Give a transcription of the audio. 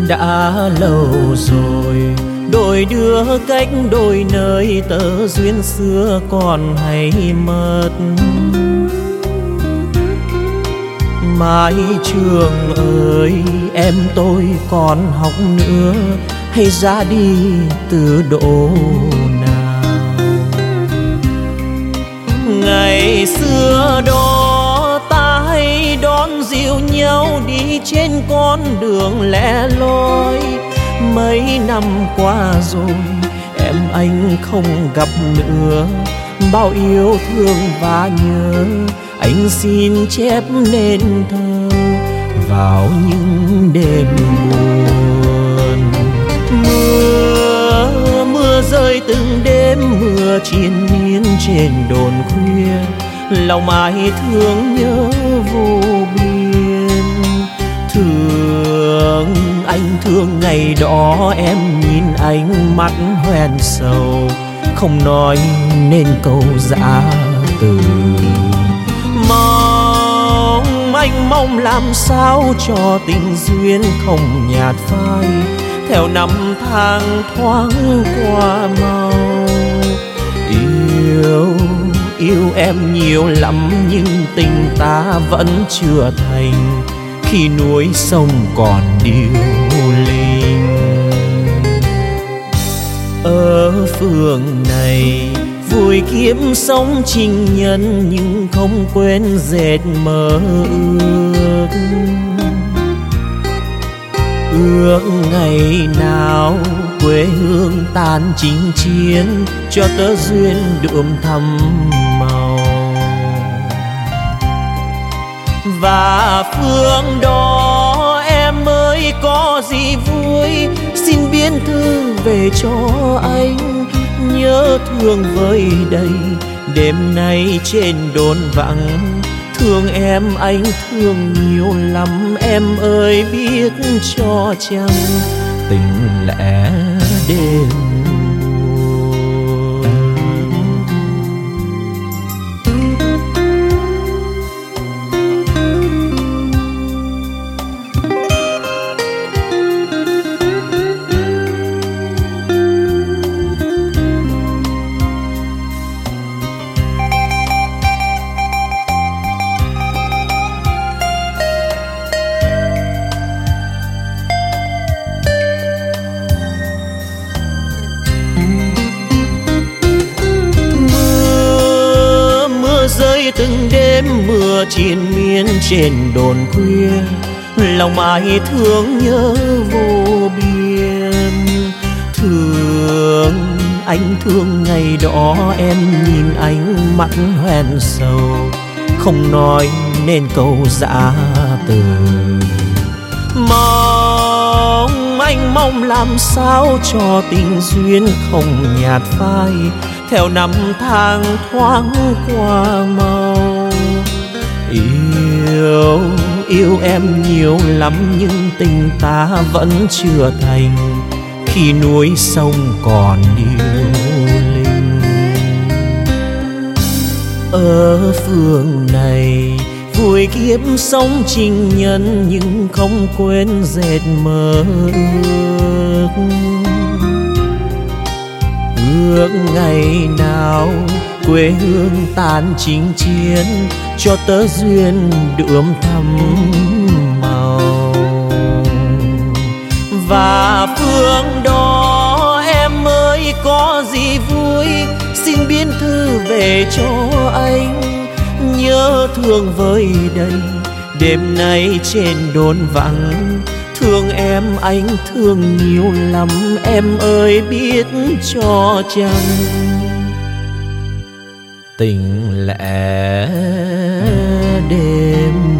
Đã lâu rồi đôi đứa cách đôi nơi, tơ duyên xưa còn hay mất. Mái trường ơi, em tôi còn học nữa hay ra đi từ độ nào? Ngày xưa đó ta hay đón dìu nhau đi trên con đường lẻ loi. Mấy năm qua rồi em anh không gặp nữa, bao yêu thương và nhớ anh xin chép nên thơ vào những đêm buồn. Mưa rơi từng đêm, mưa triền miên trên đồn khuya, lòng ai thương nhớ vô biên. Thương anh thương ngày đó em nhìn ánh mắt hoen sầu, không nói nên câu giã từ. Anh mong làm sao cho tình duyên không nhạt phai, theo năm tháng thoáng qua mau. Yêu em nhiều lắm nhưng tình ta vẫn chưa thành, khi núi sông còn điêu linh. Ở phường này vui kiếm sống情nhân, nhưng không quên dệt mơ ước. Ước ngày nào quê hương tan chinh chiến, cho tơ duyên đượm thắm màu. Và phương đó em ơi có gì vui, xin biên thư về cho anh. Nhớ thương vơi đầy đêm nay trên đồn vắng, thương em anh thương nhiều lắm em ơi biết cho chăng tình lẽ đêm. Từng đêm mưa triền miên trên đồn khuya, lòng ai thương nhớ vô biên. Thương anh thương ngày đó em nhìn ánh mắt hoen sầu, không nói nên câu giã từ. Anh mong làm sao cho tình duyên không nhạt phai, theo năm tháng thoáng qua mau. Yêu em nhiều lắm nhưng tình ta vẫn chưa thành, khi núi sông còn điêu linh. Ở phường này vui kiếp sống情nhân, nhưng không quên dệt mơ ước. Ước ngày nào quê hương tan chinh chiến, cho tơ duyên đượm thắm màu. Và phương đó em ơi có gì vui, xin biên thư về cho anh. Nhớ thương vơi đầy đêm nay trên đồn vắng, thương em anh thương nhiều lắm em ơi biết cho chăng tình lẽ đêm.